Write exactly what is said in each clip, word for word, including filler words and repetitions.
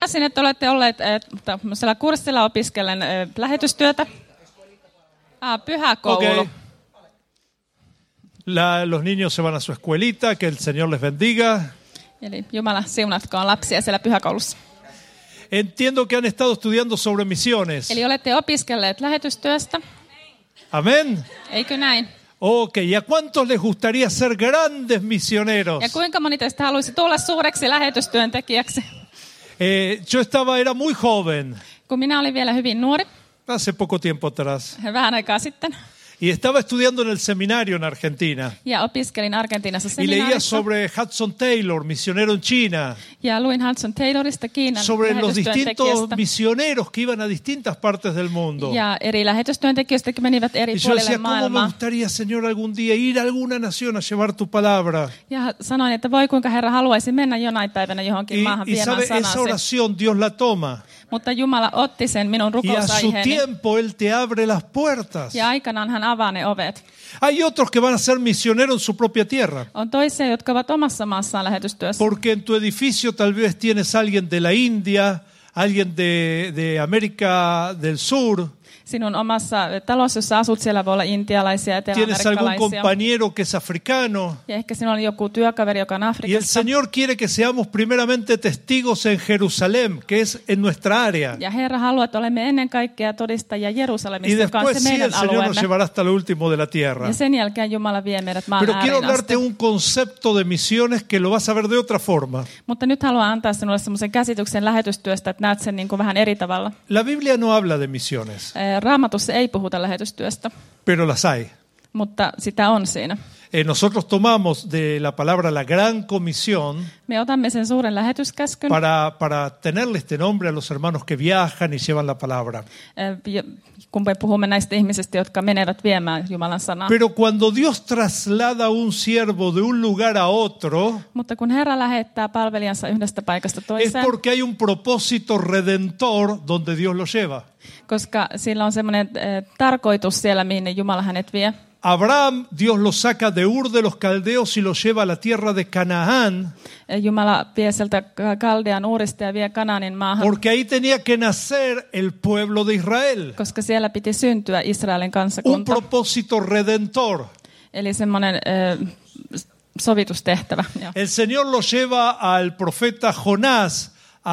huomasin, että olette olleet tämmöisellä kurssilla opiskellen äh, lähetystyötä. Ah, pyhäkoulu. Okay. La, los niños se van a su escuelita, que el Señor les bendiga. Eli Jumala siunatkoon lapsia siellä pyhäkoulussa. Entiendo que han estado estudiando sobre misiones. Eli olette opiskelleet lähetystyöstä. Amén. Eikö näin? Ok, ¿y a cuántos les gustaría ser grandes misioneros? Ja kuinka moni teistä haluaisi tulla suureksi lähetystyöntekijäksi? Eh, yo estaba, era muy joven, Kun minä olin vielä hyvin nuori, hace poco tiempo atrás, vähän aikaa sitten, y estaba estudiando en el seminario en Argentina. ja opiskelin Argentiinassa Y leía seminaarissa. sobre Hudson Taylor, misionero en China, Ja luin Hudson Taylorista, Kiinan sobre los distintos lähetystyöntekijästä. misioneros que iban a distintas partes del mundo. Ja eri lähetystyöntekijöistä menivät eri Y yo puolille decía, ¿cómo me maailmaa. gustaría, Señor, algún día ir a alguna nación a llevar tu palabra? Ja sanoin, että voi kuinka Herra haluaisi mennä jonain päivänä johonkin Y, maahan y viemään sabe, esa sanasi. oración Dios la toma. Mutta Jumala otti sen minun Y a su rukousaiheeni. tiempo Él te abre las puertas. Ja aikanaan hän avaa ne ovet. Hay otros que van a ser misioneros en su propia tierra. On toisia, jotka ovat omassa maassaan lähetystyössä. Porque en tu edificio tal vez tienes alguien de la India, alguien de, de América del Sur. Sinun omassa talossa, jossa asut, siellä voi olla intialaisia ja Tienes algún eteläamerikkalaisia. compañero que es africano. Ja ehkä sinulla on joku työkaveri, joka on Y el Afrikasta. Señor quiere que seamos primeramente testigos en Jerusalén, que es en nuestra área. Ja Herra haluaa, että olemme ennen kaikkea todistajia Y Jerusalemissa, joka on después se sí, el meidän Señor nos alueemme. llevará hasta lo último de la tierra. Ja sen jälkeen Jumala vie meidät maan Pero quiero ääriin hablarte asti. un concepto de misiones que lo vas a ver de otra forma. Mutta nyt haluan antaa sinulle semmoisen käsityksen lähetystyöstä, että näet sen niin kuin vähän eri tavalla. La Biblia no habla de misiones, Ää, Raamatussa ei puhuta lähetystyöstä, pero las hay. mutta sitä on siinä. Eh, nosotros tomamos de la palabra la gran comisión Me otamme sen suuren lähetyskäskyn, para, para tenerle este nombre a los hermanos que viajan y llevan la palabra. ää, ja kun me puhumme näistä ihmisistä, jotka menevät viemään Jumalan sanaa. Pero cuando Dios traslada un siervo de un lugar a otro, Mutta kun Herra lähettää palvelijansa yhdestä paikasta es toiseen, porque hay un propósito redentor donde Dios lo lleva. koska sillä on semmoinen äh, tarkoitus siellä, mihin Jumala hänet vie. Abraham, Dios lo saca de Ur de los Caldeos y lo lleva a la tierra de Canaán, Jumala vie sieltä Kaldean Uurista ja vie Kanaanin maahan, porque ahí tenía que nacer el pueblo de Israel. koska siellä piti syntyä Israelin Un kansakunta. propósito redentor. Eli semmoinen äh, sovitustehtävä. Joo. El Señor lo lleva al profeta Jonás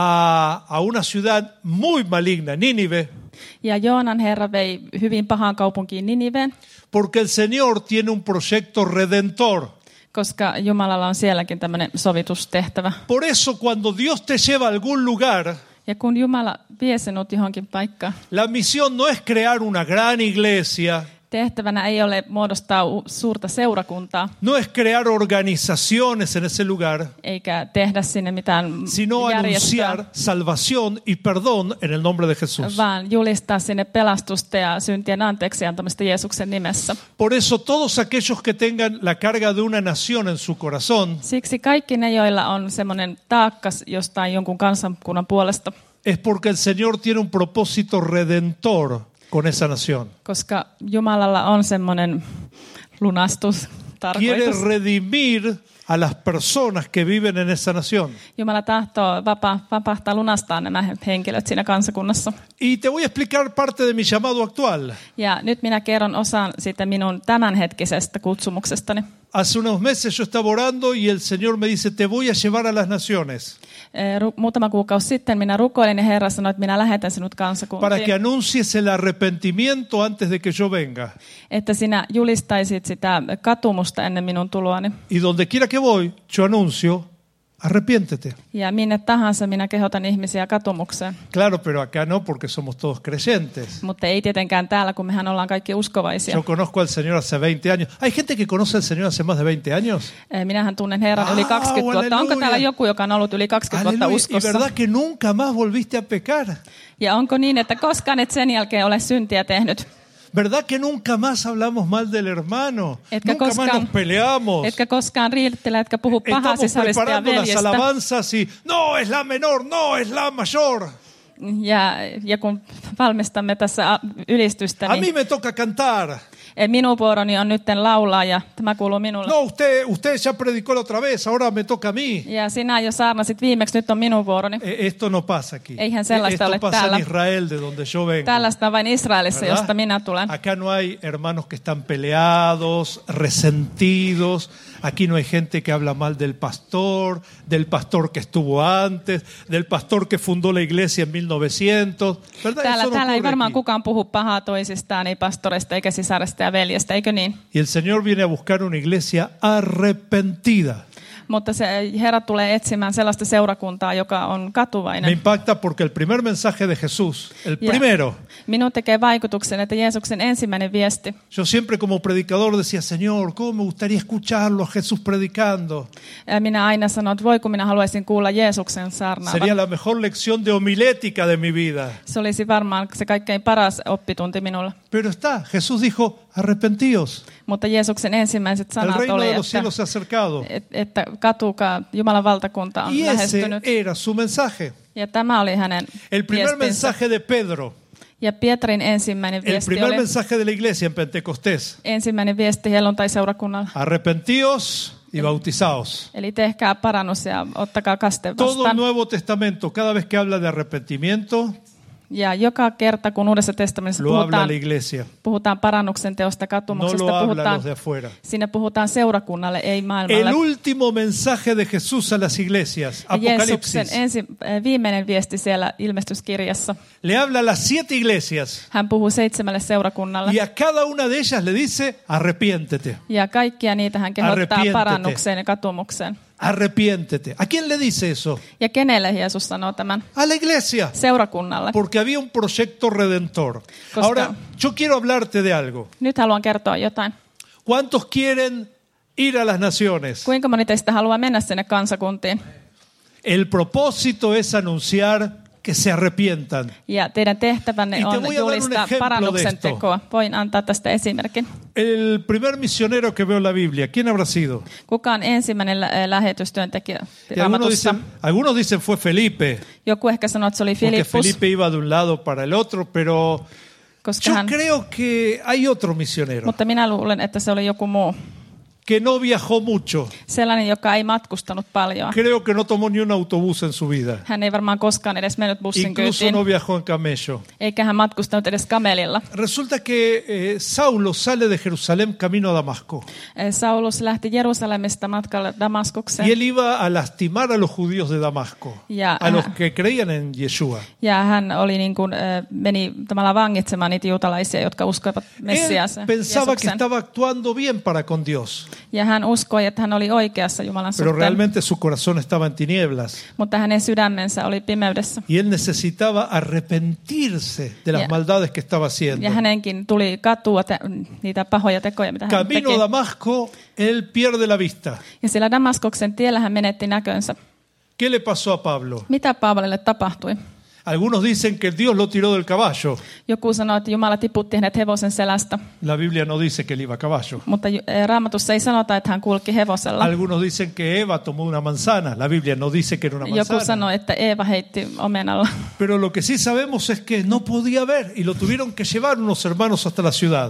a, a una ciudad muy maligna, Nínive, Ja Joonan Herra vei hyvin pahaan kaupunkiin Niniveen, porque el Señor tiene un proyecto redentor. koska Jumalalla on sielläkin tämmöinen sovitustehtävä. Por eso cuando Dios te lleva a algún lugar, Ja kun Jumala vie sinut johonkin paikkaan, la misión no es crear una gran iglesia, tehtävänä ei ole muodostaa u- suurta seurakuntaa, no es crear organizaciones en ese lugar, eikä tehdä sinne mitään sino järjestöä, anunciar salvación y perdón en el nombre de Jesús. vaan julistaa sinne pelastusta ja syntien anteeksi antamista Jeesuksen nimessä. Por eso todos aquellos que tengan la carga de una nación en su corazón, Siksi kaikki ne, joilla on semmoinen taakka jostain jonkun kansakunnan puolesta, es porque el Señor tiene un propósito redentor con esa nación. koska Jumalalla on semmoinen lunastus, Quiere tarkoitus. redimir a las personas que viven en esa nación. Jumala tahtoo vapa, vapahtaa lunastaa nämä henkilöt siinä kansakunnassa. Y te voy a explicar parte de mi llamado actual. Ja nyt minä kerron osan siitä minun tämänhetkisestä kutsumuksestani. Hace unos meses yo estaba orando y el Señor me dice, te voy a llevar a las naciones Eh, ru- Muutama kuukausi sitten minä rukoilin ja Herra sanoi, että minä lähetän sinut para que kansakuntiin, anuncies el arrepentimiento antes de que yo venga. että sinä julistaisit sitä katumusta ennen minun tuloani. Y donde quiera que voy, yo anuncio, arrepiéntete. Ja minne tahansa minä kehotan ihmisiä katumukseen. Claro, pero acá no porque somos todos creyentes. Mutta ei tietenkään täällä, kun mehän ollaan kaikki uskovaisia. Yo conozco al Señor hace veinte años. ¿Hay gente que conoce al Señor hace más de veinte años? Eh, Minähän tunnen Herran yli Au, kaksikymmentä vuotta. Onko aleluya. täällä joku, joka on ollut yli kaksikymmentä vuotta Aleluya. Y uskossa? verdad que nunca más volviste a pecar. Ja onko niin, että koskaan et sen jälkeen ole syntiä tehnyt? ¿Verdad que nunca más hablamos mal del hermano? Etkä Nunca más koskaan- nos peleamos. Etkä koskaan riittele, etkä puhu pahaa Estamos sisarista ja preparando las veljestä. alabanzas y no, es la menor, no, es la mayor. Ja, ja kun valmistamme tässä a- ylistystä, A mí niin me toca cantar. E, minun vuoroni on nytten laulaa ja tämä kuuluu minulle. No, usted, usted ya predicó la otra vez, ahora me toca a mí. Ja sinä jo saarnasit viimeksi, nyt on minun vuoroni. Eh, Esto no pasa aquí. Eihän sellaista Esto ole pasa täällä. en Israel, de donde yo vengo. Tällaista on vain Israelissa, ¿Verdad? josta minä tulen. Acá no hay hermanos que están peleados, resentidos. Aquí no hay gente que habla mal del pastor, del pastor que estuvo antes, del pastor que fundó la iglesia en mil novecientos. ¿Verdad? Täällä, Eso no täällä ei ocurre varmaan aquí. kukaan puhu pahaa toisistaan, ei pastoreista eikä sisaresta ja veljestä, eikö niin? Y el Señor viene a buscar una iglesia arrepentida. Mutta se Herra tulee etsimään sellaista seurakuntaa, joka on Me katuvainen. impacta porque el primer mensaje de Jesús, el Ja primero, minun tekee vaikutuksen, että Jeesuksen ensimmäinen viesti. yo siempre como predicador decía, Señor, ¿cómo me gustaría escucharlo a Jesús predicando? Ja minä aina sanon, että voi kun minä haluaisin kuulla Jeesuksen saarnaavan. Sería la mejor lección de homilética de mi vida. Se olisi varmaan se kaikkein paras oppitunti minulle. Pero está, Jesús dijo, arrepentíos. Mutta Jeesuksen ensimmäiset El sanat reino oli, de los että, cielos se ha acercado. että katukaa, Jumalan valtakunta on Y ese lähestynyt. era su mensaje. Ja tämä oli hänen El primer viestinsä. mensaje de Pedro, Ja Pietarin ensimmäinen el viesti primer oli mensaje de la iglesia en Pentecostés. ensimmäinen viesti helluntai-seurakunnalle. Arrepentíos y bautizaos. Eli tehkää parannus ja ottakaa kaste Todo el vastaan. Nuevo Testamento, cada vez que habla de arrepentimiento, Ja joka kerta, kun Uudessa testamentissa lo habla puhutaan, la iglesia. puhutaan parannuksen teosta No katumuksesta, lo habla puhutaan, los de afuera. siinä puhutaan seurakunnalle, ei maailmalle. El último mensaje de Jesús a las iglesias, Ja Jeesuksen Apocalipsis, ensi, äh, viimeinen viesti siellä ilmestyskirjassa. le habla a las siete iglesias Hän puhuu seitsemälle seurakunnalle. y a cada una de ellas le dice, arrepiéntete, Ja kaikkia niitä hän kehottaa Arrepiéntete. parannukseen ja katumukseen. arrepiéntete. ¿A quién le dice eso? Ja kenelle Jeesus sanoo tämän? A la iglesia. Seurakunnalle. Porque había un proyecto redentor. Costa. Ahora, yo quiero hablarte de algo. Nyt haluan kertoa jotain. ¿Cuántos quieren ir a las naciones? Kuinka moni teistä haluaa mennä sinne kansakuntiin? El propósito es anunciar que se arrepientan. Ja teidän tehtävänne Y te on voy a dar un julistaa ejemplo de parannuksen esto. tekoa. Voin antaa tästä esimerkin. El primer misionero que veo en la Biblia, ¿quién habrá sido? Kuka on ensimmäinen lä- lähetystyöntekijä Y algunos Raamatussa? dicen, algunos dicen fue Felipe, Joku ehkä sanoo, että se oli porque Filippus, Felipe iba de un lado para el otro, pero koska yo hän, creo que hay otro misionero mutta minä luulen, että se oli joku muu. que no viajó mucho. Sellainen, joka ei matkustanut paljon. Creo que no tomó ni un autobús en su vida. Hän ei varmaan koskaan edes mennyt bussin Incluso kyytiin, no viajó en camello. eikä hän matkustanut edes kamelilla. Resulta que eh, Saulo sale de Jerusalén camino a Damasco. Eh, Saulus lähti Jerusalemista matkalle Damaskukseen. Y él iba a lastimar a los judíos de Damasco, Ja, a los ajá. que creían en Yeshua. Ja hän oli niin kuin, äh, meni tavallaan vangitsemaan niitä juutalaisia, jotka uskoivat Messiaaseen, Él pensaba que Jeesuksen. estaba actuando bien para con Dios, Ja hän uskoi, että hän oli oikeassa Jumalan pero suhteen, realmente su corazón estaba en tinieblas. mutta hänen sydämensä oli pimeydessä. Y él necesitaba arrepentirse de las Ja- maldades que estaba haciendo. Ja hänenkin tuli katua te- niitä pahoja tekoja, mitä hän Camino a teki. Damasco, él pierde la vista. Ja siellä Damaskoksen tiellä hän menetti näkönsä. ¿Qué le pasó a Pablo? Mitä Paavalille tapahtui? Algunos dicen que Dios lo tiró del caballo. Joku sanoi, että Jumala tiputti hänet hevosen selästä, La Biblia no dice que él iba a caballo. mutta eh, Raamatussa ei sanota, että hän kulki hevosella. Algunos dicen que Eva tomó una manzana. La Biblia no dice que era una Joku manzana. sanoi, että Eeva heitti omenalla. Pero lo que sí sabemos es que no podía ver y lo tuvieron que llevar unos hermanos hasta la ciudad.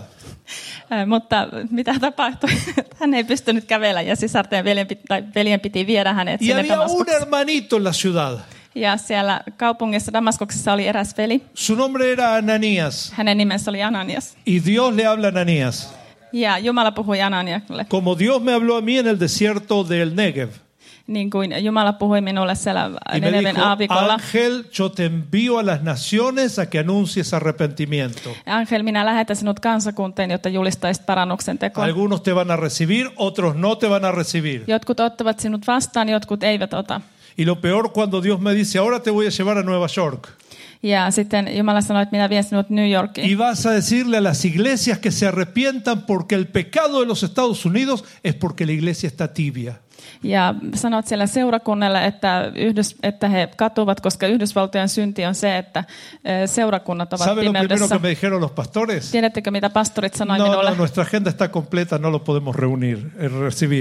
Eh, Mutta mitä tapahtui? Hän ei pystynyt kävellä ja sisarten veljen piti, tai veljen piti viedä hänet Y sinne había un Damaskokseen. hermanito en la ciudad. Ja siellä kaupungissa Damaskoksessa oli eräs veli. Su nombre era Ananías. Hänen nimensä oli Ananias. Y Dios le habla a Ananías. Ja Jumala puhui Ananialle, Como Dios me habló a mí en el desierto del Negev. niin kuin Jumala puhui minulle siellä Y me Neneven dijo, aavikolla. Ángel, yo te envío a las naciones a que anuncies arrepentimiento. Angel, minä lähetän sinut kansakunteen, jotta julistaisit parannuksen tekoa. Algunos te van a recibir, otros no te van a recibir. Jotkut ottavat sinut vastaan, jotkut eivät ota. Y lo peor cuando Dios me dice, ahora te voy a llevar a Nueva York. Ja sitten Jumala sanoi, että minä vien sinut New Yorkiin. Y vas a decirle a las iglesias que se arrepientan porque el pecado de los Estados Unidos es porque la iglesia está tibia. Ja sanot siellä seurakunnalle, että, Yhdys, että he katuvat, koska Yhdysvaltojen synti on se, että eh, seurakunnat ovat ¿Saben lo primero pimeydessä. que me dijeron los pastores? Tiedättekö, mitä pastorit sanoi No, minulle? no, nuestra agenda está completa, no lo podemos reunir, eh, recibir.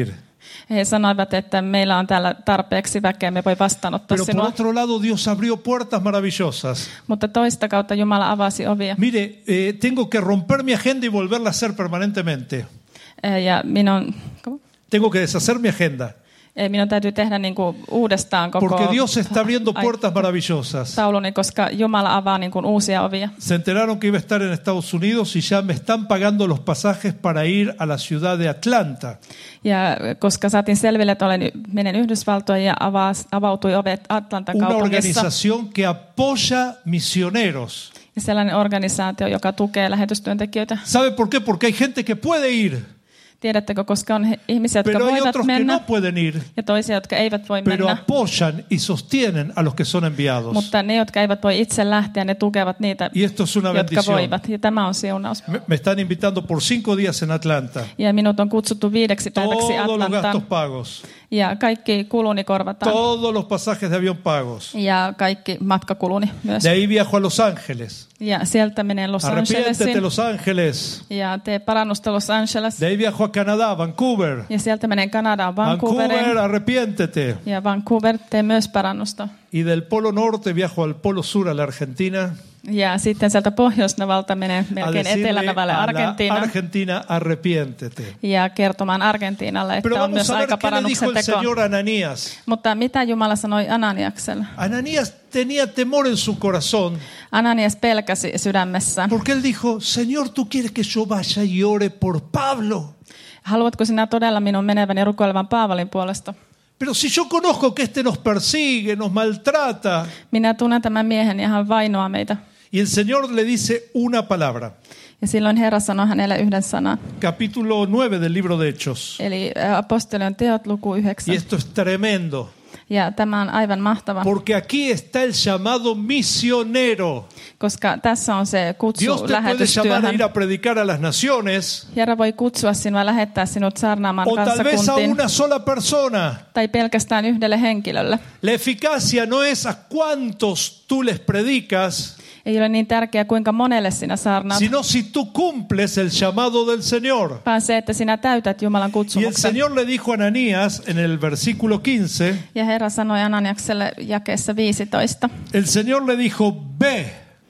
He sanoivat, että meillä on täällä tarpeeksi väkeä, me voi vastaanottaa Pero por sinua. otro lado, Dios abrió puertas maravillosas. Mutta toista kautta Jumala avasi ovia. Mire, eh, tengo que romper mi agenda y volverla a hacer permanentemente. Eh, Ja minun, Tengo que deshacer mi agenda. eh, minun täytyy tehdä niin kuin uudestaan koko Porque Dios está abriendo ai- puertas maravillosas. tauluni, koska Jumala avaa niin kuin uusia ovia. Se enteraron que iba a estar en Estados Unidos y ya me están pagando los pasajes para ir a la ciudad de Atlanta. Ja koska saatiin selville, että olen, menen Yhdysvaltoihin ja avaa, avautui ovet Atlantan Una kaupungissa. organización que apoya misioneros. Ja sellainen organisaatio, joka tukee lähetystyöntekijöitä. ¿Sabe por qué? Porque hay gente que puede ir, Tiedättekö, koska on he- ihmisiä, jotka pero hay voivat otros que mennä no pueden ir, ja toisia, jotka eivät voi pero mennä. apoyan y sostienen a los que son enviados. Mutta ne, jotka eivät voi itse lähteä, ne tukevat niitä, Y esto es una jotka bendición. voivat. Ja tämä on siunaus. Me, me están invitando por cinco días en Atlanta. Ja minut on kutsuttu viideksi päiväksi Todos los gastos Atlantaan. pagos. Ja kaikki kuluni korvataan. Todos los pasajes de avión pagos. Ja kaikki matkakuluni myös. De ahí viajo a Los Ángeles. Ja sieltä menen Los Arrepiéntete, Angelesiin. Los Ángeles. Ja tee parannusta Los Angeles. De ahí viajo a Canadá, Vancouver. Ja sieltä menen Kanadaan Vancouver, Vancouveriin. arrepiéntete. Ja Vancouver tee myös parannusta. Y del Polo Norte viajo al Polo Sur, a la Argentina. Ja sitten sieltä Pohjoisnavalta menee A melkein decirle Etelänavalle a la Argentiinaan. Argentina, arrepiéntete. Ja kertomaan Argentiinalle, Pero että on vamos myös a ver aika qué le dijo parannuksen el teko. Señor a Ananías. Mutta mitä Jumala sanoi Ananiakselle? Ananías tenía temor en su corazón Ananias pelkäsi sydämessään. porque él dijo, Señor, ¿tú quieres que yo vaya y ore por Pablo? Haluatko sinä todella minun menevän ja rukoilevan Paavalin puolesta? Pero si yo conozco que este nos persigue, nos maltrata. Minä tunnen tämän miehen ja hän vainoaa meitä. Y el Señor le dice una palabra. Ja silloin Herra sanoi hänelle yhden sanan. Capítulo nueve del libro de Hechos. Eli ä, apostolion teot luku Y yhdeksän. esto es tremendo. Ja tämä on aivan mahtava, Porque aquí está el llamado misionero. koska tässä on se Dios kutsu te puede llamar a lähetystyöhön. ir a predicar a las naciones. Herra voi kutsua sinua lähettää sinut saarnaamaan O tal vez a kansakuntiin una sola persona. tai pelkästään yhdelle henkilölle. La eficacia no es a cuántos tú les predicas, Ei ole niin tärkeää, kuinka monelle sinä saarnaat, sino si tú cumples el llamado del Señor. vaan se, että sinä täytät Jumalan Y el kutsumuksen. Señor le dijo a Ananías en el versículo quince, Ja Herra sanoi Ananiakselle jakeessa viisitoista. el Señor le dijo, ve.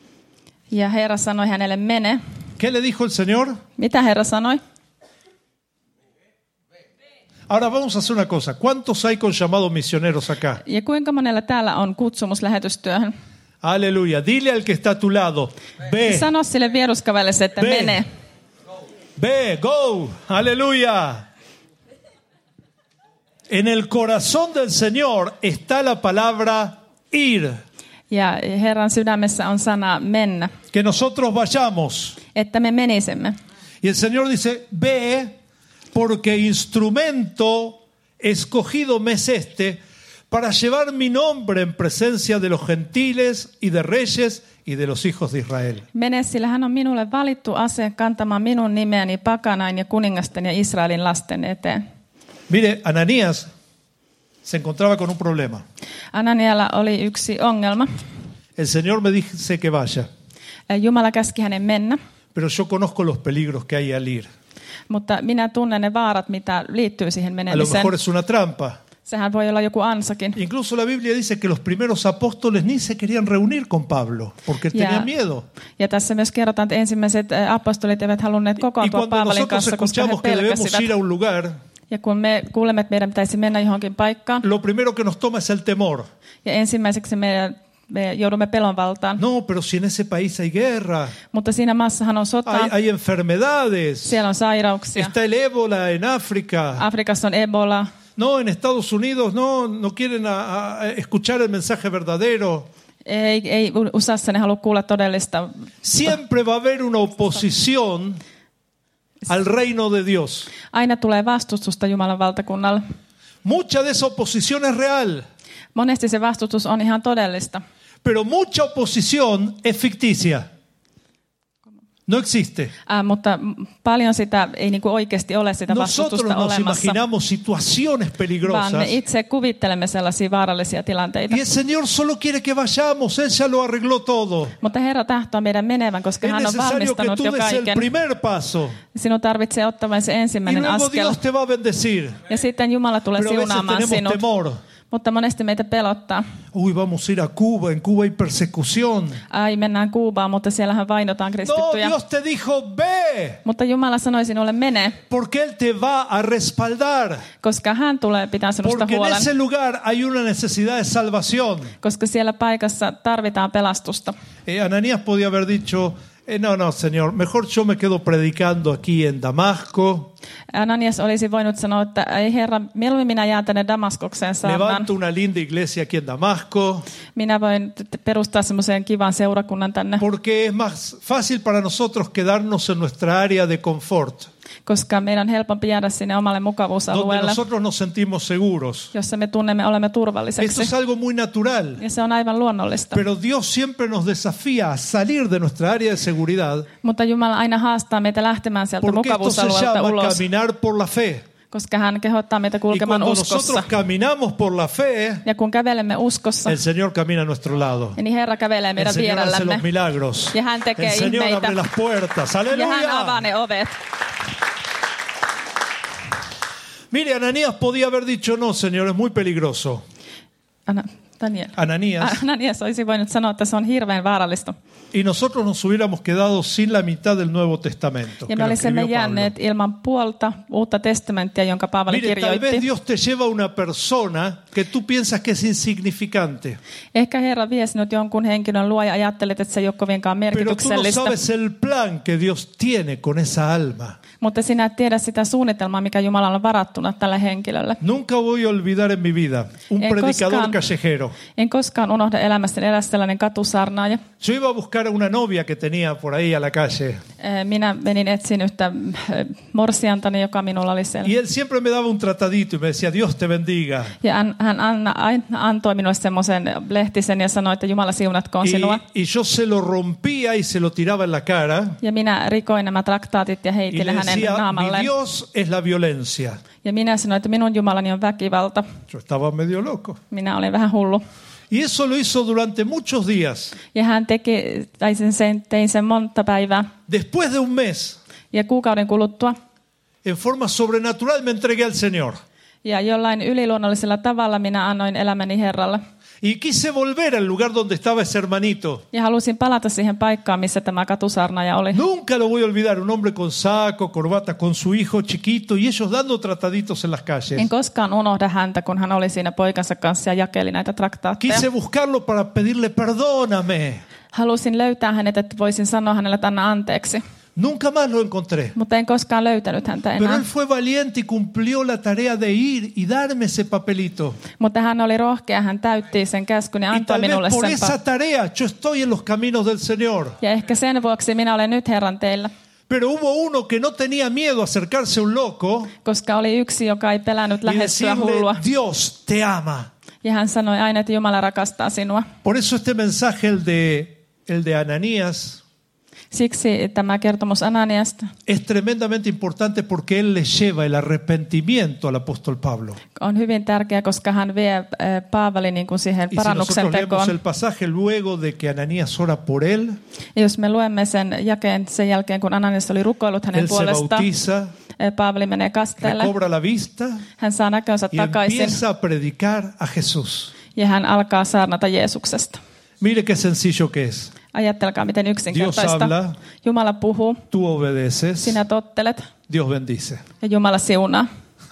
Ja Herra sanoi hänelle, mene. ¿Qué le dijo el Señor? Mitä Herra sanoi? Ahora vamos a hacer una cosa. ¿Cuántos hay con llamados misioneros acá? Ja kuinka monella täällä on kutsumus lähetystyöhön? Aleluya. Dile al que está a tu lado, ve, Sano sille vieruskaverille, että Ve. mene. ve, go. Aleluya. En el corazón del Señor está la palabra ir. Ja Herran sydämessä on sana mennä, Que nosotros vayamos. että me menisimme. Y el Señor dice, ve, porque instrumento escogido me es este para llevar mi nombre en presencia de los gentiles y de reyes y de los hijos de Israel. Mene, sillä hän on minulle valittu ase kantamaan minun nimeäni pakanain ja kuningasten ja Israelin lasten eteen. Mire, Ananías se encontraba con un problema. Ananialla oli yksi ongelma. El Señor me dice que vaya, Jumala käski hänen mennä, pero yo conozco los peligros que hay al ir. mutta minä tunnen ne vaarat, mitä liittyy siihen A lo menemiseen. mejor es una trampa. Sehän voi olla joku ansakin. Incluso la Biblia dice que los primeros apóstoles ni se querían reunir con Pablo porque Ja, tenían miedo. ja tässä myös kerrotaan, että ensimmäiset ä, apostolit eivät halunneet Y kokoontua cuando Paavalin nosotros kanssa, koska he escuchamos que debemos pelkäsivät. ir a un lugar, Ja kun me kuulemme, että meidän pitäisi mennä johonkin paikkaan, lo primero que nos toma es el temor. ja ensimmäiseksi me, me joudumme pelon valtaan. No, pero si en ese país hay guerra, Mutta siinä maassahan on sota, hay, hay enfermedades, siellä on sairauksia. está el ébola en África. Afrikassa on Ebola. No, en Estados Unidos no, no quieren a- a escuchar el mensaje verdadero. Ei, ei U S A:ssa ne halua kuulla todellista. Siempre va a haber una oposición al reino de Dios. Aina tulee vastustusta Jumalan valtakunnalle. Mucha de esa oposición es real, Monesti se vastustus on ihan todellista. pero mucha oposición es ficticia. No existe. Äh, mutta paljon sitä ei niin kuin oikeasti ole sitä Nosotros vastustusta nos olemassa, imaginamos situaciones vaan peligrosas. me itse kuvittelemme sellaisia vaarallisia tilanteita. Y el Señor solo quiere que vayamos. Él ya lo arregló todo. Mutta Herra tahtoo meidän menevän, koska Es hän on necesario que valmistanut tú jo des el kaiken. primer paso. Sinun tarvitsee ottaa vain se Y ensimmäinen luego askel. Dios te va a bendecir. Ja sitten Jumala tulee Pero a veces siunaamaan tenemos sinut. temor. Mutta monesti meitä pelottaa. Uy, vamos a ir a Cuba. En Cuba hay persecución. Ai, mennään Kuubaan, mutta siellähän vainotaan No, kristittyjä. Dios te dijo, ve. Mutta Jumala sanoi sinulle, mene, Porque Él te va a respaldar. koska hän tulee pitää sinusta Porque en huolen. ese lugar hay una necesidad de salvación. Koska siellä paikassa tarvitaan pelastusta. Eh, Ananías podía haber dicho, eh, no, no, Señor, mejor yo me quedo predicando aquí en Damasco. Ananias olisi voinut sanoa, että ei Herra, mieluummin minä jään tänne Damaskokseen saarnaan. Levanto una linda iglesia aquí en Damasco. Minä voin t- perustaa semmoisen kivan seurakunnan tänne, Porque es más fácil para nosotros quedarnos en nuestra área de confort, koska meidän on helpompi jäädä sinne omalle donde mukavuusalueelle, nosotros nos sentimos seguros. jossa me tunnemme olemme Esto turvalliseksi. es algo muy natural. Ja se on aivan luonnollista. Pero Dios siempre nos desafía a salir de nuestra área de seguridad, Mutta Jumala aina haastaa meitä lähtemään sieltä porque esto se mukavuusalueelta llama ulos, caminar por la fe. koska hän kehottaa meitä Y kulkemaan cuando uskossa. nosotros caminamos por la fe, Ja kun kävelemme uskossa, el Señor camina a nuestro lado. niin Herra kävelee El meidän Señor hace vierellämme. los milagros. Ja hän El tekee Señor ihmeitä. abre las puertas. Ja hän avaa Aleluya. ne ovet. Mire, Ananías podía haber dicho, no, Señor, es muy peligroso. Ana, Daniel. Ananías. Ananias olisi voinut sanoa, että se on hirveän vaarallista. Y nosotros nos hubiéramos quedado sin la mitad del Nuevo Testamento. Ja que me lo olisimme escribió Pablo. jääneet ilman puolta uutta testamenttia, jonka Paavali Mire, tal vez kirjoitti. Dios te lleva a una persona que tú piensas que es insignificante, Ehkä Herra vie sinut jonkun henkilön luo ja ajattelet, että se ei ole kovinkaan pero tú no merkityksellistä. sabes el plan que Dios tiene con esa alma. Mutta sinä et tiedä sitä suunnitelmaa, mikä Jumalalla on varattuna tälle henkilölle. Nunca voy a olvidar en mi vida un En predicador koskaan. callejero. En koskaan unohda elämässäni eräs sellainen katusarnaaja. Yo iba a buscar a una novia que tenía por ahí a la calle. Eh, Minä menin etsin yhtä eh, morsiantani, joka minulla oli siellä. Y él siempre me daba un tratadito y me decía, Dios te bendiga. Ja hän, hän anna, aina antoi minulle semmoisen lehtisen ja sanoi, että Jumala siunatkoon Y, sinua. y yo se lo rompía y se lo tiraba en la cara. Ja minä rikoin nämä traktaatit ja Y heitin le ne hänen decía, mi naamalleen. Dios es la violencia. Ja minä sanoin, että minun Jumalani on väkivalta. Yo estaba medio loco. Minä olin vähän hullu. Y eso lo hizo durante muchos días. Ja hän teki, tai sen, sen, tein sen monta päivää. Después de un mes, Ja kuukauden kuluttua. en forma sobrenatural me entregué al Señor. Ja jollain yliluonnollisella tavalla minä annoin elämäni Herralle. Y quise volver al lugar donde estaba ese hermanito. Ja halusin palata siihen paikkaan, missä tämä katusarnaaja oli. Nunca lo voy a olvidar, un hombre con saco, corbata, con su hijo chiquito y ellos dando trataditos en las calles. En koskaan unohda häntä, kun hän oli siinä poikansa kanssa ja jakeli näitä traktaatteja. Quise buscarlo para pedirle perdóname. Halusin löytää hänet, että voisin sanoa hänelle, että anna anteeksi. Nunca más lo encontré. Mutta en koskaan löytänyt häntä Pero enää. él fue valiente y cumplió la tarea de ir y darme ese papelito. Mutta hän oli rohkea, hän täytti sen käskyn ja Y antoi tal vez minulle por sen. esa pa- tarea yo estoy en los caminos del Señor. Ja ehkä sen vuoksi minä olen nyt Herran teillä. Pero hubo uno que no tenía miedo a acercarse a un loco Koska oli yksi, joka ei pelännyt y lähestyä decirle, hullua. Dios te ama. Ja hän sanoi aina, että Jumala rakastaa sinua. Por eso este mensaje, el de, el de Ananías, Siksi tämä kertomus Ananiasta es tremendamente importante porque él le lleva el arrepentimiento al apóstol Pablo. on hyvin tärkeä, koska hän vie äh, Paavalin niin kuin siihen Y si parannuksen nosotros leemos tekoon. el pasaje luego de que Ananías ora por él, Ja jos me luemme sen jakeen sen jälkeen, kun Ananias oli rukoillut hänen él se puolestaan, bautiza, äh, Paavali menee kasteelle, recobra la vista hän saa näkönsä y takaisin empieza a predicar a Jesús. ja hän alkaa saarnata Jeesuksesta. Mire qué sencillo que es. Ajattelkaa, miten Dios yksinkertaista. habla, Jumala puhuu, tú obedeces, sinä tottelet Dios bendice. ja Jumala siunaa.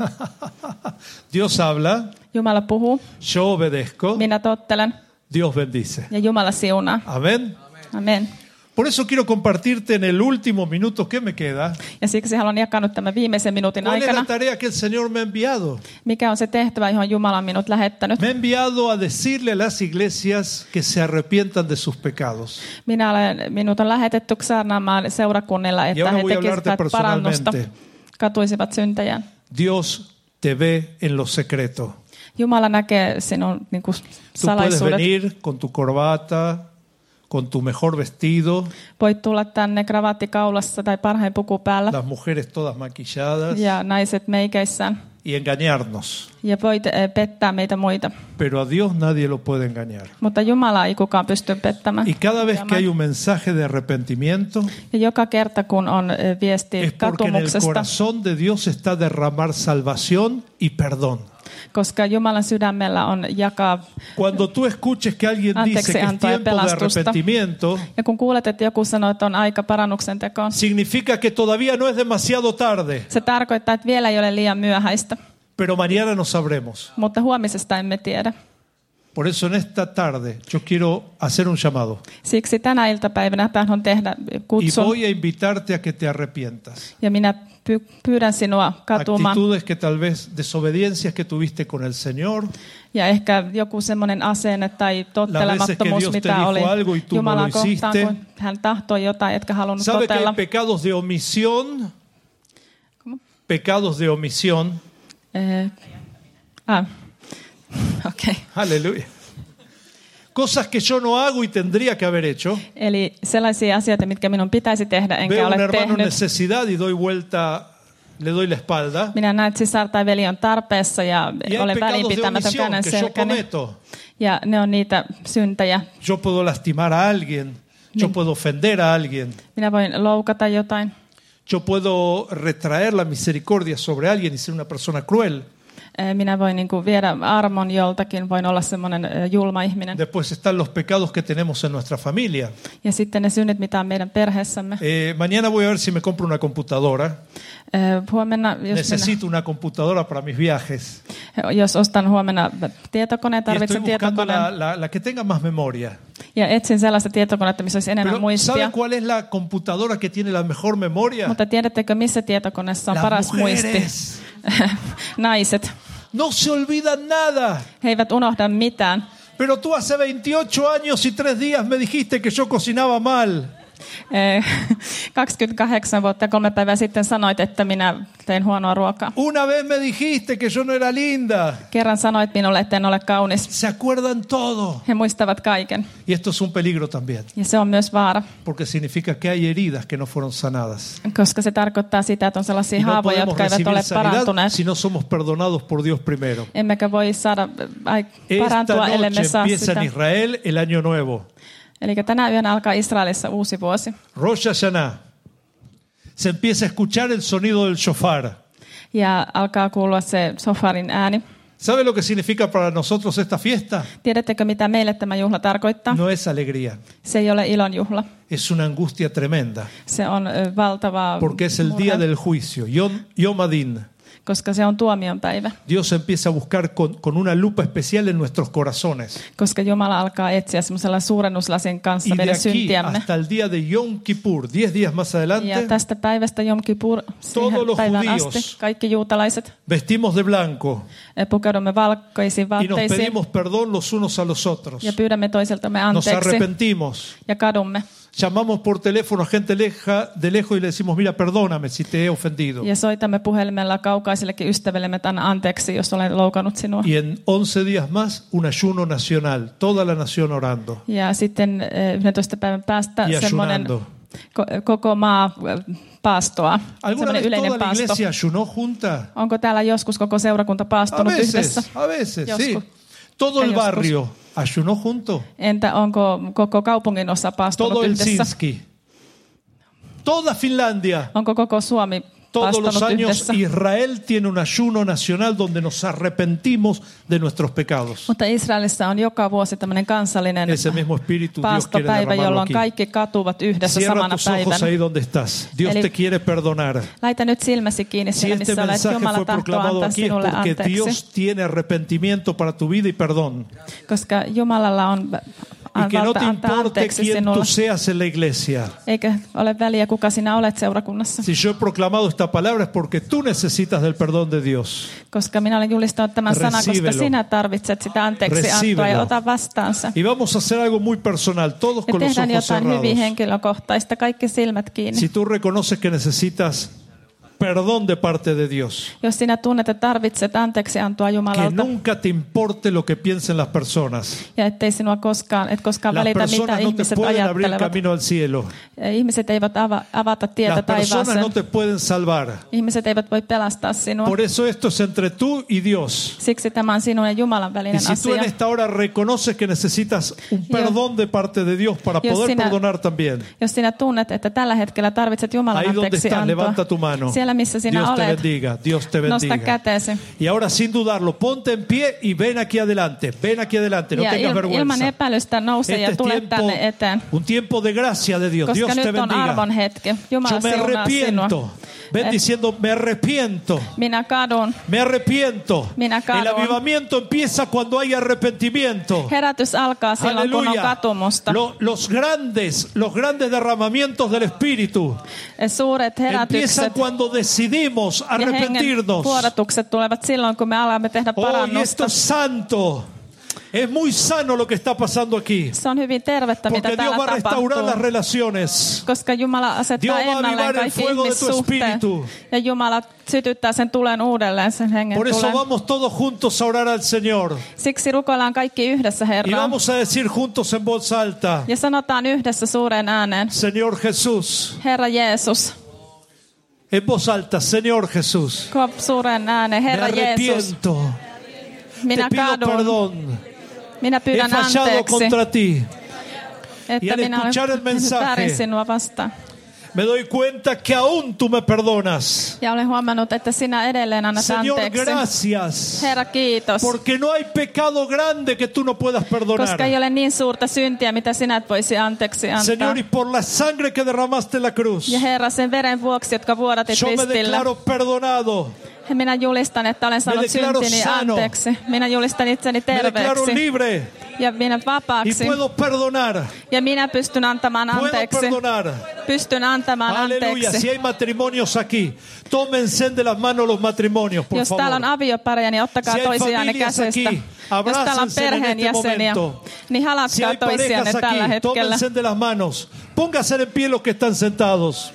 Dios habla, Jumala puhuu, yo obedezco, minä tottelen Dios bendice. ja Jumala siunaa. Amén. Amen. Por eso quiero compartirte en el último minuto que me queda. Ja siksi haluan jakaa nyt tämän viimeisen minuutin ¿Cuál es la aikana, tarea que el Señor me ha enviado? mikä on se tehtävä, johon Jumala on minut lähettänyt. Me ha enviado a decirle a las iglesias que se arrepientan de sus pecados. Minä olen, minut on lähetetty saarnaamaan seurakunnilla, Y että ahora he voy a hablarte tekisivät parannusta, personalmente. katuisivat syntejään. Dios te ve en lo secreto. Jumala näkee sinun niin kuin, Tú puedes salaisuudet. venir con tu corbata, con tu mejor vestido, Voit tulla tänne kravatti kaulassa tai parhain puku päällä las mujeres todas maquilladas ja naiset meikeissään. y engañarnos. Ja voit eh, pettää meitä muita. Pero a Dios nadie lo puede engañar. Mutta Jumalaa ei kukaan pysty pettämään. Y cada vez que hay un mensaje de arrepentimiento, Ja joka kerta kun on eh, viesti es porque en el katumuksesta, corazón de Dios está derramar salvación y perdón. koska Jumalan sydämellä on jakaa. Cuando tú escuches que alguien dice que es Anteeksiantoa ja tiempo de pelastusta. arrepentimiento, Ja kun kuulet, että joku sanoo, että on aika parannuksen tekoon, significa que todavía no es demasiado tarde, se tarkoittaa, että vielä ei ole liian myöhäistä, pero mañana no sabremos. mutta huomisesta emme tiedä. Por eso en esta tarde yo quiero hacer un llamado Siksi tänä iltapäivänä tahdon tehdä y kutsun, voy a invitarte a que te arrepientas. ja minä py- pyydän sinua katumaan. Actitudes que tal vez, desobediencias que tuviste con el Señor, Ja ehkä joku semmoinen asenne tai Las tottelemattomuus, veces que Dios te mitä dijo oli algo y tú no Jumalan lo kohtaan, hiciste. kun hän tahtoi jotain, etkä halunnut ¿sabe que hay totella. pecados de omisión? ¿Cómo? Pecados de omisión. Eh, ah, okei. Okay. Aleluya. Cosas que yo no hago y tendría que haber hecho. Eli sellaisia asioita, mitkä minun pitäisi tehdä, enkä Veo un ole hermano en tehnyt. necesidad y doy vuelta, le doy la espalda. Minä näen, että sisar tai veli on tarpeessa ja Y hay olen pecados de välinpitämätön, omisión käännän que yo selkäni. cometo. Ja ne on niitä syntejä. Yo puedo lastimar a alguien. Yo Niin. puedo ofender a alguien. Minä voin loukata jotain. Yo puedo retraer la misericordia sobre alguien y ser una persona cruel. Eh, Minä voin niin kuin viedä armon joltakin, voin olla semmoinen eh, julma ihminen. Después están los pecados que tenemos en nuestra familia. Ja sitten ne synnit, mitä on meidän perheessämme. Eh, mañana voy a ver si me compro una computadora. Eh, Huomenna, jos, minä, Necesito una computadora para mis viajes. jos ostan huomenna tietokoneen, Y estoy tarvitsen buscando tietokoneen. la, la, la que tenga más memoria. Ja etsin sellaista tietokonetta, missä olisi enemmän Pero muistia. ¿sabe cuál es la computadora que tiene la mejor memoria? Mutta tiedättekö, missä tietokoneessa on Las paras muisti? mujeres. Naiset. No se olvidan nada. He eivät unohda mitään. Pero tú hace veintiocho años y tres días me dijiste que yo cocinaba mal. Eh, kaksikymmentäkahdeksan vuotta ja kolme päivää sitten sanoit, että minä tein huonoa ruokaa. Una vez me dijiste que yo no era linda. Kerran sanoit minulle, että en ole kaunis. Se acuerdan todo. He muistavat kaiken. Y esto es un peligro también, Ja se on myös vaara, porque significa que hay heridas que no fueron sanadas. koska se tarkoittaa sitä, että on sellaisia Y no haavoja, podemos jotka eivät recibir ole sanidad parantuneet. si no somos perdonados por Dios primero. Emmekä voi saada ai, Esta parantua, ellei noche me saa empieza sitä. en Israel el año nuevo. Eli tänä yönä alkaa Israelissa uusi vuosi. Rosh Hashanah. Se empieza a escuchar el sonido del shofar. Ja alkaa kuulua se sofarin ääni. ¿Sabe lo que significa para nosotros esta fiesta? Tiedättekö, mitä meille tämä juhla tarkoittaa? No es alegría, Se ei ole ilon juhla. es una angustia tremenda, Se on ö, valtava porque es el murhe, día del juicio, Yom, Yom Adin. koska se on tuomion päivä. Dios empieza a buscar con, con una lupa especial en nuestros corazones. Koska Jumala alkaa etsiä semmoisella suurennuslasin kanssa Y de meidän aquí syntiämme. hasta el día de Yom Kippur, diez días más Ja adelante, tästä päivästä Jom Kippur siihen Todos los päivään judíos. asti kaikki juutalaiset vestimos de blanco eh, pukeudumme valkoisiin y nos vaatteisiin pedimos perdón los unos a los otros. ja pyydämme toiseltamme Nos anteeksi arrepentimos. ja kadumme. Llamamos por teléfono a gente leja, de lejos y le decimos, mira, perdóname si te he ofendido. Ja soitamme puhelimella kaukaisillekin ystävillemme, että anna anteeksi, jos olen loukannut sinua. Y en once días más, un ayuno nacional, toda la nación orando Ja sitten eh, yhdentoista päivän päästä y semmoinen ayunando. ko- koko maa eh, paastoa, ¿Alguna semmoinen vez yleinen toda la paasto. iglesia ayunó junta? Onko täällä joskus koko seurakunta A paastunut yhdessä? veces, a veces, Joskus. sí. Todo el Joskus. barrio ayunó junto. Entä onko koko kaupungin osa paastunut Todo yhdessä? Helsinki. Toda Finlandia. Onko koko Suomi Todos los paastunut años yhdessä? Israel tiene un ayuno nacional donde nos arrepentimos de nuestros pecados. Mutta Israelissa on joka vuosi tämmöinen kansallinen Ese mismo espíritu Dios quiere paastopäivä, derramarlo jolloin aquí. kaikki katuvat yhdessä Cierra samana tus ojos päivänä. ahí donde estás. Dios Eli- te quiere perdonar. Laita nyt silmäsi kiinni Si siellä, este missä olet. mensaje Jumala fue tahtoo proclamado antaa aquí es sinulle porque anteeksi, Dios tiene arrepentimiento para tu vida y perdón. koska Jumalalla on Y que no valta te antaa importe anteeksi quién sinulle. tú seas en la iglesia. Eikä ole väliä, kuka sinä olet seurakunnassa. Si yo he proclamado esta palabra es porque tú necesitas del perdón de Dios. Koska minä olen julistanut tämän sanan, koska Recíbelo. sinä tarvitset sitä anteeksi antoa ja Recíbelo. ota vastaansa. Y vamos a hacer algo muy personal, todos Ja con los tehdään ojos jotain hyvin cerrados. henkilökohtaista, kaikki silmät kiinni. Si tú reconoces que necesitas perdón de parte de Dios. Jos sinä tunnet, että tarvitset anteeksiantoa Que Jumalalta nunca te importe lo que piensen las personas. ja ettei sinua koskaan, et koskaan Las välitä, mitä personas no te ihmiset pueden abrir ajattelevat. camino al cielo. Ihmiset eivät ava, avata tietä Las personas no taivaaseen. te pueden salvar. Ihmiset eivät voi pelastaa sinua. Por eso esto es entre tú y Dios. Siksi tämä on sinun ja Jumalan Y välinen si tú en asia. esta hora reconoces que necesitas un perdón de parte de Dios para Jos poder sinä- perdonar también, Jos sinä tunnet, että tällä hetkellä tarvitset Jumalan ahí donde estás, anteeksiantoa, levanta tu mano. siellä missä sinä Dios te olet, bendiga, Dios te nosta bendiga. käteesi. Y ahora sin dudarlo, ponte en pie y ven aquí adelante, ven aquí adelante, no Ja tengas il, ilman vergüenza. epäilystä nouse Este ja es tule tiempo, tänne eteen. un tiempo de gracia de Dios. Dios Koska te nyt on bendiga. arvon hetki. Jumala Yo me siunaa sinua. arrepiento. Ven Eh. diciendo, me arrepiento. Minä kadun. Me arrepiento. Minä El kadun. avivamiento empieza cuando hay arrepentimiento. Herätys alkaa silloin, kun on Aleluya. katumusta. Lo- los grandes, los grandes derramamientos del Espíritu Suuret empiezan herätykset cuando decidimos ja hengen arrepentirnos. vuodatukset tulevat silloin, kun me alamme tehdä Oh, y esto parannusta. es santo. Es muy sano lo que está pasando aquí. Se on hyvin tervettä, mitä Porque Dios va täällä a restaurar las tapahtuu. relaciones. Koska Jumala asettaa Dios va a ennalleen avivar el kaikki fuego de tu ihmissuhteet. espíritu. Ja Jumala sytyttää sen tulen uudelleen, sen hengen Por eso tulen. vamos todos juntos a orar al Señor. Siksi rukoillaan kaikki yhdessä Y Herraa. vamos a decir juntos en voz alta, Ja sanotaan yhdessä suureen ääneen, Señor Jesús. Herra Jeesus. En voz alta, Señor Jesús. Kop suureen ääneen, Me Herra Jeesus. arrepiento. Minä Te pido kadun. perdón. Minä He pyydän fallado anteeksi, contra ti. Y että al minä escuchar el olen mensaje, väärin sinua vastaan. Me doy cuenta que aún tú me perdonas. Ja olen huomannut, että sinä edelleen annat Señor, anteeksi. gracias. Herra, kiitos. Porque no hay pecado grande que tú no puedas perdonar. Koska ei ole niin suurta syntiä, mitä sinä et voisi anteeksi antaa. Señor, y por la sangre que derramaste en la cruz, Ja Herra, sen veren vuoksi, jotka vuodatit yo me ristillä. declaro perdonado. Minä julistan, että olen saanut declaro syntini sano. anteeksi. Minä julistan itseni Me declaro terveeksi. libre Ja minä y vapaaksi. puedo perdonar. Ja minä pystyn antamaan Puedo anteeksi. perdonar. Pystyn antamaan Aleluya. Si anteeksi. hay matrimonios aquí, tómense de las manos los matrimonios, por Jos täällä on favor. aviopareja, niin ottakaa Si hay toisianne familias käsistä. aquí, Jos täällä on abrácense en perheenjäseniä, este momento. niin Si halatkaa hay toisianne parejas tällä aquí, hetkellä. tómense de las manos. Pónganse en pie los que están sentados.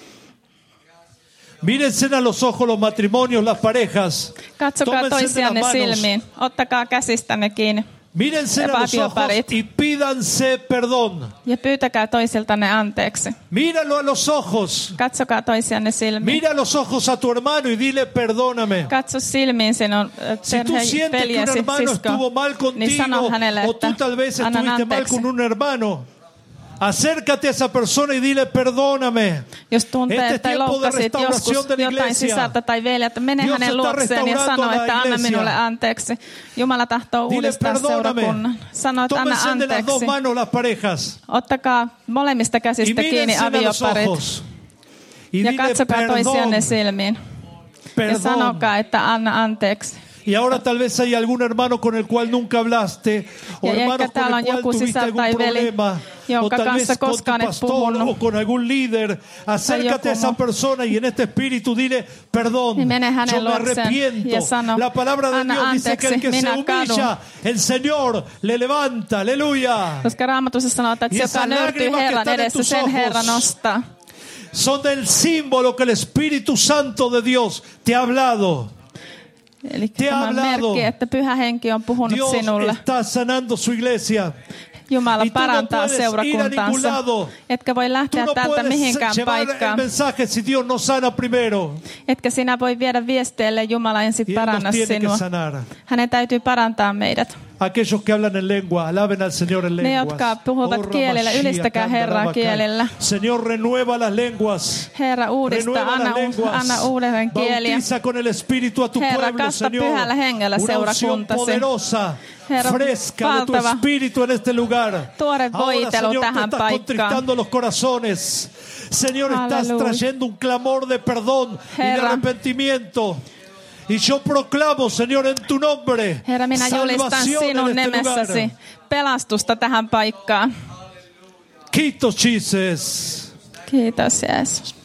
Mírense a los ojos los matrimonios, las parejas. Katsokaa Tómense de las toisianne manos. silmiin. Ottakaa käsistänne kiinni. Mírense a los ojos Avioparit. y pídanse perdón. Ja pyytäkää toisiltanne anteeksi. Míralo a los ojos. Katsokaa toisianne silmiin. Mira a los ojos a tu hermano y dile perdóname. Katso silmiin sinun äh, Si tú perhe, sientes que un veljesi, hermano estuvo mal sisko, niin contigo sano hänelle, o että tú tal vez annan estuviste mal anteeksi. con un hermano, acércate a esa persona y dile perdóname. Jos tuntee, Este että tiempo de loukkasit restauración joskus de la jotain iglesia. sisältä tai veljettä, mene Dios hänen está luokseen ja restaurando sano, la että anna iglesia. minulle anteeksi. Jumala tahtoo Dile uudistaa perdóname. seurakunnan. Sano, että anna Tómense de las dos anteeksi. manos las parejas Ottakaa molemmista y käsistä kiinni mírense a los avioparit. ojos y Ja dile katsokaa perdón, toisianne silmiin. Ja perdón. sanokaa, että anna anteeksi. Y ahora tal vez hay algún hermano con el cual nunca hablaste, o Ja ehkä hermanos con täällä el on cual joku tuviste sisar algún tai veli, problema, o jonka tal vez kanssa con tu koskaan et pastor puhunut. o con algún líder. Acércate a joku esa muu. persona y en este espíritu dile, perdón, Niin mene hänen yo me luokseen arrepiento. ja sano, La palabra de anna Dios dice que el que se anteeksi, minä humilla, el Señor le levanta, aleluya. Koska Raamatussa sanotaan, Y että esas joka nöyrtyy lágrimas que Herran están en edessä, tus sen ojos Herra nostaa. Son del símbolo que el Espíritu Santo de Dios te ha hablado. Eli Te ha tämä on hablado. merkki, että Pyhä Henki on puhunut Dios sinulle. está sanando su iglesia. Jumala Y tú no parantaa puedes ir a ningún seurakuntaansa. lado. Etkä voi Tú lähteä no täältä puedes mihinkään llevar el paikkaan. mensaje si Dios no sana primero. Etkä sinä voi viedä viesteelle Jumala ensin Y Él paranna nos tiene que sinua. sanar. Hänen täytyy parantaa meidät. Aquellos que hablan en lengua, alaben al Señor en Ne, lenguas. jotka puhuvat Oh, kielillä, Ramashiach, ylistäkää Herraa Kandarabaka. kielillä. Señor, renueva las lenguas. Herra uudista, Renueva anna, las u- lenguas. anna uudelleen kieliä. Bautiza con el Espíritu a tu Herra, pueblo, kasta Señor. pyhällä hengellä Una unción seurakuntasi. poderosa, Herra, fresca de tu valtava, Espíritu en este lugar. tuore Ahora, voitelu Señor, tú tähän estás paikkaan. contristando los corazones. Señor, estás Aleluya. trayendo un clamor de perdón y de Herra. arrepentimiento. Y yo proclamo, Señor, en tu nombre, Herra, minä julistan salvación sinun en este lugar. nimessäsi pelastusta tähän paikkaan. Kiitos, Jesus. Kiitos Jeesus.